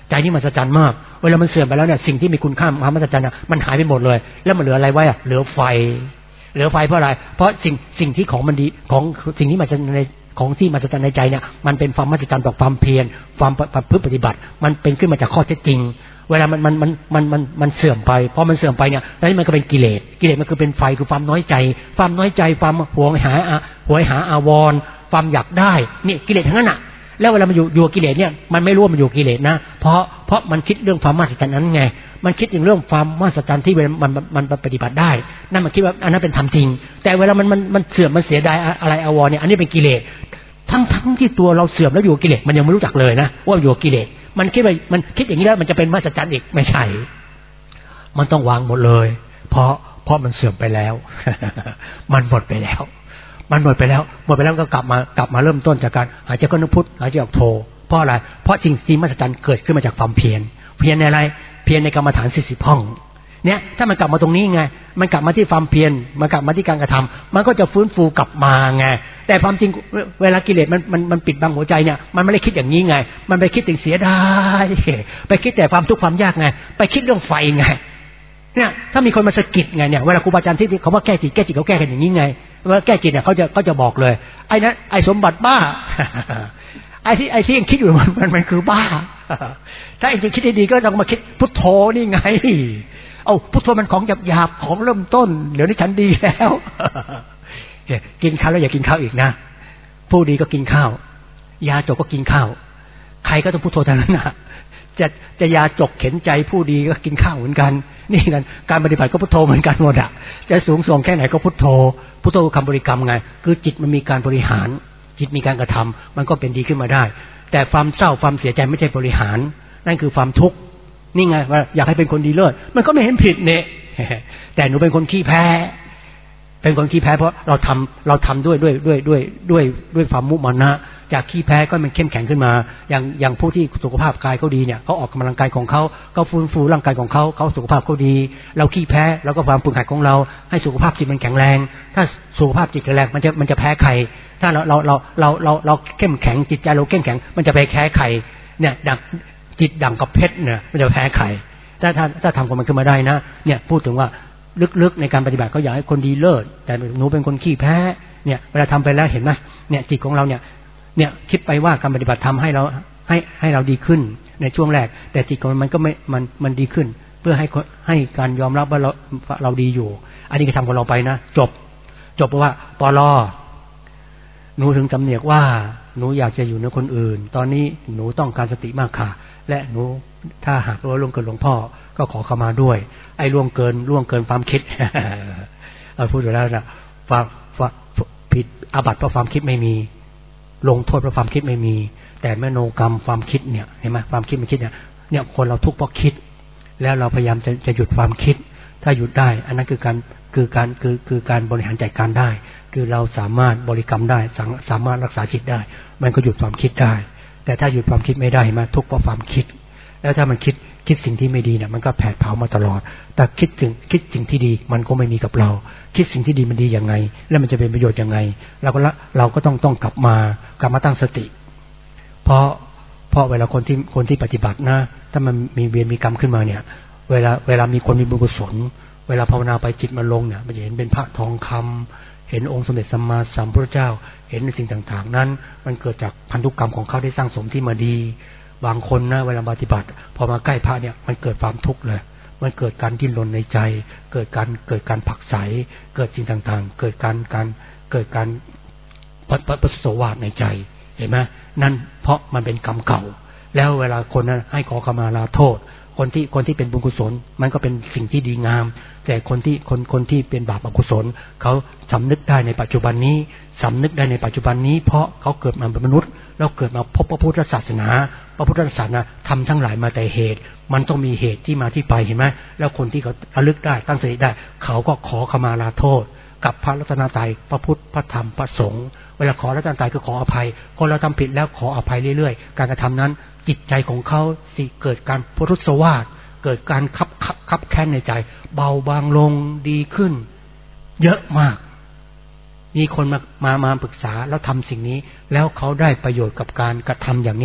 ใจนี่มหัศจรรย์มากเวลามันเสื่อมไปแล้วเนี่ยสิ่งที่มีคุณค่าความมหัศจรรย์น่ะมันหายไปหมดเลยแล้วมันเหลืออะไรไว้อ่ะเหลือไฟเหลือไฟเพราะอะไรเพราะสิ่งสิ่งที่ของมันดีของสิ่งที่มันจะในของที่มหัศจรรย์ในใจเนี่ยมันเป็นความมหัศจรรย์ต่อความเพียรความประพฤติปฏิบัติมันเป็นขึ้นมาจากข้อเท็จจริงเวลามันมันมันมันมันมันเสื่อมไปพอมันเสื่อมไปเนี่ยแล้วนี่มันก็เป็นกิเลสกิเลสมันคือเป็นไฟคือความน้อยใจความน้อยใจความหวงหาหวงหาอาวรณ์ความอยากได้นี่กิเลสทั้งนั้นน่ะแล้วเวลามันอยู่อยู่กิเลสเนี่ยมันไม่รู้ว่ามันอยู่กิเลสนะเพราะเพราะมันคิดเรื่องความมหัศจรรย์นั้นไงมันคิดถึงเรื่องความมหัศจรรย์ที่มันมันมันปฏิบัติได้นั่นมันคิดว่าอันนั้นเป็นธรรมจริงแต่เวลามันมันมันเสื่อมมันเสียดายอะไรอาวรณ์เนี่ยอันนี้เป็นกิเลสทั้งทั้งที่ตัวเราเสื่อมแล้วอยู่กิเลสมันยังไม่รู้จักเลยนะว่าอยู่กิเลสมันคิดว่ามันคิดอย่างนี้แล้วมันจะเป็นมหัศจรรย์อีกไม่ใช่มันต้องวางหมดเลยเพราะเพราะมันเสื่อมไปแล้ว มันหมดไปแล้วมันหมดไปแล้วหมดไปแล้วก็กลับมากลับมาเริ่มต้นจากการหายใจเข้านึกพุทหายใจออกโทเพราะอะไรเพราะจริงจริงมหัศจรรย์เกิดขึ้นมาจากความเพียรเพียรในอะไรเพียรในกรรมฐานสี่สิบห้องเนี่ยถ้ามันกลับมาตรงนี้ไงมันกลับมาที่ความเพียรมันกลับมาที่การกระทำมันก็จะฟื้นฟูกลับมาไงแต่ความจริงเวลากิเลสมันมันมันปิดบังหัวใจเนี่ยมันไม่ได้คิดอย่างนี้ไงมันไปคิดถึงเสียดายไปคิดแต่ความทุกข์ความยากไงไปคิดเรื่องไฟไงเนี่ยถ้ามีคนมาสะกิดไงเนี่ยเวลาครูบาอาจารย์ที่เขาว่าแก้จิตแก้จิตเขาแก้กันอย่างนี้ไงว่าแก้จิตเนี่ยเขาจะเขาจะบอกเลยไอ้นั้นไอ้สมบัติบ้าไอ้ที่ไอ้ที่ยังคิดอยู่มันมันมันคือบ้าถ้าเองจะคิดดีๆก็ต้องมาคิดพุทโธนี่ไงเอาพุทโธมันของหยาบๆของเริ่มต้นเดี๋ยวนี้ฉันดีแล้วกินข้าวแล้วอย่ากินข้าวอีกนะผู้ดีก็กินข้าวยาจกก็กินข้าวใครก็ต้องพุทโธเท่านั้นนะจะจะยาจกเข็นใจผู้ดีก็กินข้าวเหมือนกันนี่กันการปฏิบัติก็พุทโธเหมือนกันหมดอะจะสูงส่งแค่ไหนก็พุทโธพุทโธคำบริกรรมไงคือจิตมันมีการบริหารจิตมีการกระทำมันก็เป็นดีขึ้นมาได้แต่ความเศร้าความเสียใจไม่ใช่บริหารนั่นคือความทุกข์นี่ไงว่าอยากให้เป็นคนดีเลิศมันก็ไม่เห็นผิดเนี่ยแต่หนูเป็นคนขี้แพ้เป็นคนขี้แพ้เพราะเราทำเราทำด้วยด้วยด้วยด้วยด้วยด้วยความมุมานะจากขี้แพ้ก็มันเข้มแข็งขึ้นมาอย่างอย่างผู้ที่สุขภาพกายเขาดีเนี่ยเขาออกกำลังกายของเขาเขาฟื้นฟูร่างกายของเขาเขาสุขภาพเขาดีเราขี้แพ้เราก็ความฝึกหัดของเราให้สุขภาพจิตมันแข็งแรงถ้าสุขภาพจิตแข็งแรงมันจะมันจะแพ้ใครถ้าเราเราเราเราเราเราเข้มแข็งจิตใจเราเข้มแข็งมันจะไปแพ้ใครเนี่ยดังจิตดังกับเพชรเนี่ยมันจะแพ้ใครถ้าถ้าถ้าทำกับมันขึ้นมาได้นะเนี่ยพูดถึงว่าลึกๆในการปฏิบัติเขาอยากให้คนดีเลิศแต่หนูเป็นคนขี้แพ้เนี่ยเวลาทำไปแล้วเห็นไหมเนี่ยจิตของเราเนี่ยเนี่ยคิดไปว่าการปฏิบัติทำให้เราให้ให้เราดีขึ้นในช่วงแรกแต่จิตของมันก็ไม่มันมันดีขึ้นเพื่อให้ให้การยอมรับว่าเราเราดีอยู่อันนี้ก็ทำกับเราไปนะจบจบเพราะว่าปลอหนูถึงจำเนียกว่าหนูอยากจะอยู่ในคนอื่นตอนนี้หนูต้องการสติมากค่ะและหนูถ้าหากว่าล่วงเกินหลวงพ่อก็ขอเข้ามาด้วยไอ้ล่วงเกินล่วงเกินความคิด เอาพูดอยู่แล้วนะความผิดอาบัติเพราะความคิดไม่มีลงโทษเพราะความคิดไม่มีแต่มโนกรรมความคิดเนี่ยเห็นไหมความคิดมันคิดเนี่ยเนี่ยคนเราทุกข์เพราะคิดแล้วเราพยายามจะจะหยุดความคิดถ้าหยุดได้อันนั้นคือการคือการคือคือการบริหารจัดการได้คือเราสามารถบริกรรมได้สามารถรักษาจิตได้มันก็หยุดความคิดได้แต่ถ้าหยุดความคิดไม่ได้มาทุกข์เพราะความคิดแล้วถ้ามันคิดคิดสิ่งที่ไม่ดีเนี่ยมันก็แผดเผามาตลอดแต่คิดถึงคิดสิ่งที่ดีมันก็ไม่มีกับเราคิดสิ่งที่ดีมันดียังไงแล้วมันจะเป็นประโยชน์ยังไงเราก็ละเราก็ต้องต้องกลับมากลับมาตั้งสติเพราะเพราะเวลาคนที่คนที่ปฏิบัตินะถ้ามันมีเวรมีกรรมขึ้นมาเนี่ยเวลาเวลามีคนมีบุญกุศลเวลาภาวนาไปจิตมันลงเนี่ยมันจะเห็นเป็นพระทองคำเห็นองค์สมเด็จสัมมาสัมพุทธเจ้าเห็นในสิ่งต่างๆนั้นมันเกิดจากพันธุกรรมของเขาได้สร้างสมที่มาดีบางคนนะเวลาปฏิบัติพอมาใกล้พระเนี่ยมันเกิดความทุกข์เลยมันเกิดการดิ้นรนในใจเกิดการเกิดการผักใสเกิดสิ่งต่างๆเกิดการการเกิดการปัสปัสสาวะในใจเห็นไหมนั่นเพราะมันเป็นกรรมเก่าแล้วเวลาคนนั้นให้ขอขมาลาโทษคนที่คนที่เป็นบุญกุศลมันก็เป็นสิ่งที่ดีงามแต่คนที่คนคนที่เป็นบาปอกุศลเขาสำนึกได้ในปัจจุบันนี้สำนึกได้ในปัจจุบันนี้เพราะเขาเกิดมาเป็นมนุษย์แล้วเกิดมาพบพระพุทธศาสนาพระพุทธศาสนาทำทั้งหลายมาแต่เหตุมันต้องมีเหตุที่มาที่ไปเห็นไหมแล้วคนที่เขาระลึกได้ตั้งสติได้เขาก็ขอขมาลาโทษกับพระรัตนตรัยพระพุทธพระธรรมพระสงฆ์เวลาขอรัตนตรัยคือขออภัยคนเราทำผิดแล้วขออภัยเรื่อยๆการกระทำนั้นจิตใจของเขาสิเกิดการพุทธสวาสเกิดการคับคับคับแค้นในใจเบาบางลงดีขึ้นเยอะมากมีคนมามามาปรึกษาแล้วทำสิ่งนี้แล้วเขาได้ประโยชน์กับการกระทำอย่างเนี้ย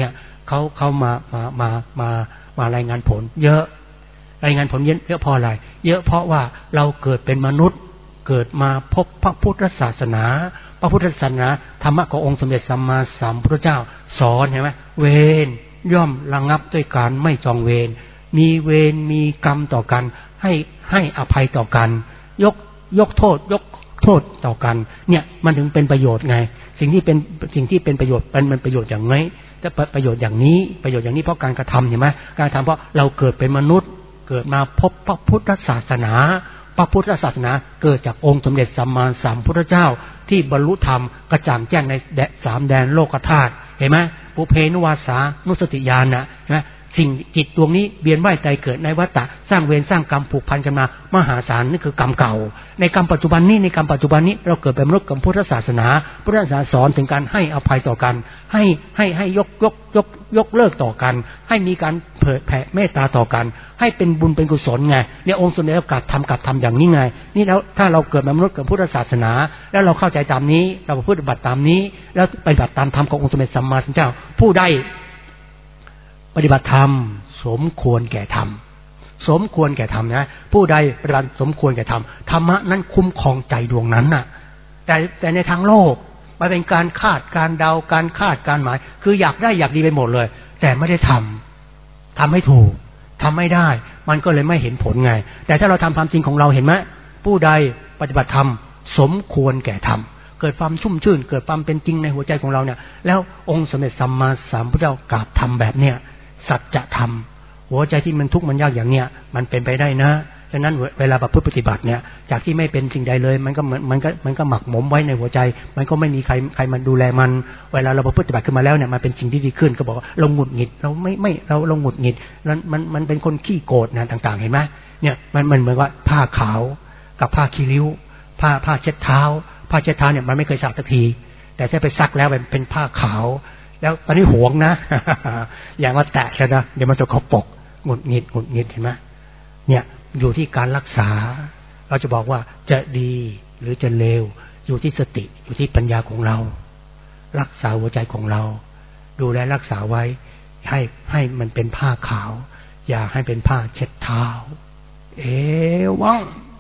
เขาเขามามามามามารายงานผลเยอะรายงานผลเยอะเยอะเพราะอะไรเยอะเพราะว่าเราเกิดเป็นมนุษย์เกิดมาพบพระพุทธศาสนาพระพุทธศาสนาธรรมะขององค์สมเด็จสัมมาสัมพุทธเจ้าสอนเห็นไหมเวรย่อมระงับด้วยการไม่จองเวรมีเวรมีกรรมต่อกันให้ให้อภัยต่อกันยกยกโทษยกโทษต่อกันเนี่ยมันถึงเป็นประโยชน์ไงสิ่งที่เป็นสิ่งที่เป็นประโยชน์เป็นมันประโยชน์อย่างไรแต่ประโยชน์อย่างนี้ประโยชน์อย่างนี้เพราะการกระทำเห็นไหมการทำเพราะเราเกิดเป็นมนุษย์เกิดมาพบพระพุทธศาสนาพระพุทธศาสนาเกิดจากองค์สมเด็จสัมมาสัมพุทธเจ้าที่บรรลุธรรมกระจ่างแจ้งในสามแดนโลกธาตุเห็นไหมปุเพนุวาสานุสติญาณนะเห็นไหมสิ่งจิตดวงนี้เวียนว่ายตายเกิดในวัฏฏะสร้างเวรสร้างกรรมผูกพันกันมามหาศาลนี่คือกรรมเก่าในกรรมปัจจุบันนี้ในกรรมปัจจุบันนี้เราเกิดเป็นมนุษย์กับพุทธศาสนาพุทธศาสนาสอนถึงการให้อภัยต่อกันให้ให้ให้ยกยกยกยกเลิกต่อกันให้มีการเผยแผ่เมตตาต่อกันให้เป็นบุญเป็นกุศลไงเนี่ยองค์สมเด็จพระกัดทำกัดทำอย่างนี้ไงนี่แล้วถ้าเราเกิดเป็นมนุษย์กับพุทธศาสนาแล้วเราเข้าใจตามนี้เราปฏิบัติตามนี้แล้วปฏิบัติตามธรรมขององค์สมเด็จสัมมาสัมพุทธเจ้าผู้ใดปฏิบัติธรรมสมควรแก่ธรรมสมควรแก่ธรรมนะผู้ใดปฏิบัติสมควรแก่ธรรมธรรมะนั้นคุ้มครองใจดวงนั้นน่ะแต่แต่ในทางโลกมันเป็นการคาดการเดาการคาดการหมายคืออยากได้อยากดีไปหมดเลยแต่ไม่ได้ทำทำให้ถูกทำไม่ได้มันก็เลยไม่เห็นผลไงแต่ถ้าเราทำความจริงของเราเห็นไหมผู้ใดปฏิบัติธรรมสมควรแก่ธรรมเกิดความชุ่มชื่นเกิดความเป็นจริงในหัวใจของเราเนี่ยแล้วองค์สมเด็จสัมมาสัมพุทธเจ้ากราบทำแบบเนี้ยสัจธรรมหัวใจที่มันทุกข์มันยากอย่างเนี้ยมันเป็นไปได้นะฉะนั้นเวลาประพฤติปฏิบัติเนี่ยจากที่ไม่เป็นสิ่งใดเลยมันก็เหมือนมันก็มันก็หมักหมมไว้ในหัวใจมันก็ไม่มีใครใครมันดูแลมันเวลาเราประพฤติปฏิบัติขึ้นมาแล้วเนี่ยมันเป็นสิ่งที่ดีขึ้นก็บอกว่าเราหงุดหงิดเราไม่ไม่เราเราหงุดหงิดนั้นมันมันเป็นคนขี้โกรธนะต่างๆเห็นไหมเนี่ยมันมันเหมือนว่าผ้าขาวกับผ้าขี้ริ้วผ้าผ้าเช็ดเท้าผ้าเช็ดเท้าเนี่ยมันไม่เคยซักสักทีแต่ถ้าไปซักแล้วมันเป็นผ้าขาวแล้วตอนนี้หวงนะ อย่างว่าแตะใช่ไหมเดี๋ยวมันจะขบปกหงุดหงิดหงุดหงิดเห็นไหมเนี่ยอยู่ที่การรักษาเราจะบอกว่าจะดีหรือจะเลวอยู่ที่สติอยู่ที่ปัญญาของเรารักษาหัวใจของเราดูแลรักษาไว้ให้ให้มันเป็นผ้าขาวอย่าให้เป็นผ้าเช็ดเท้าเอวัง